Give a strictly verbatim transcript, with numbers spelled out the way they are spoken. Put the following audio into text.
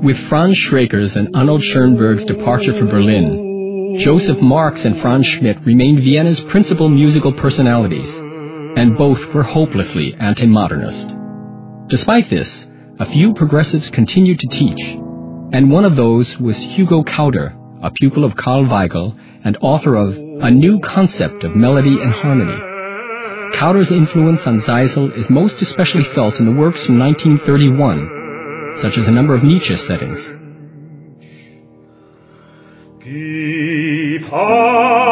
With Franz Schraker's and Arnold Schoenberg's departure for Berlin, Joseph Marx and Franz Schmidt remained Vienna's principal musical personalities, and both were hopelessly anti-modernist. Despite this, a few progressives continued to teach, and one of those was Hugo Kauder, a pupil of Karl Weigel and author of A New Concept of Melody and Harmony. Kauder's influence on Zeisel is most especially felt in the works from nineteen thirty-one, such as a number of Nietzsche settings.